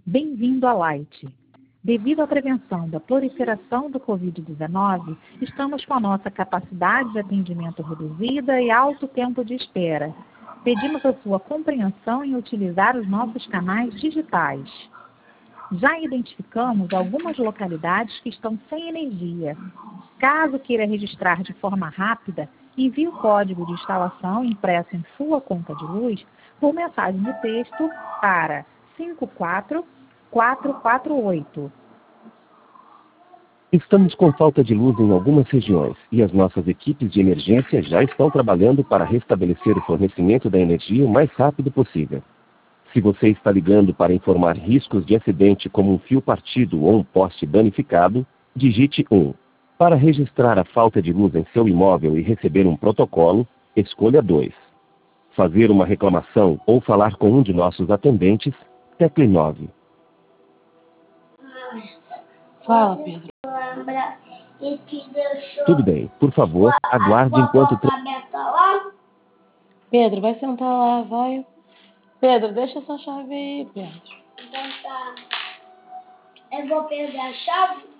Bem-vindo à Light. Devido à prevenção da proliferação do Covid-19, estamos com a nossa capacidade de atendimento reduzida e alto tempo de espera. Pedimos a sua compreensão em utilizar os nossos canais digitais. Já identificamos algumas localidades que estão sem energia. Caso queira registrar de forma rápida, envie o código de instalação impresso em sua conta de luz por mensagem de texto para 54448. Estamos com falta de luz em algumas regiões e as nossas equipes de emergência já estão trabalhando para restabelecer o fornecimento da energia o mais rápido possível. Se você está ligando para informar riscos de acidente como um fio partido ou um poste danificado, digite 1. Para registrar a falta de luz em seu imóvel e receber um protocolo, escolha 2. Fazer uma reclamação ou falar com um de nossos atendentes, tecle 9. Fala, Pedro. Tudo bem, por favor, aguarde enquanto... Pedro, vai sentar lá, vai. Pedro, deixa essa chave aí, Pedro. Então tá. Eu vou perder a chave?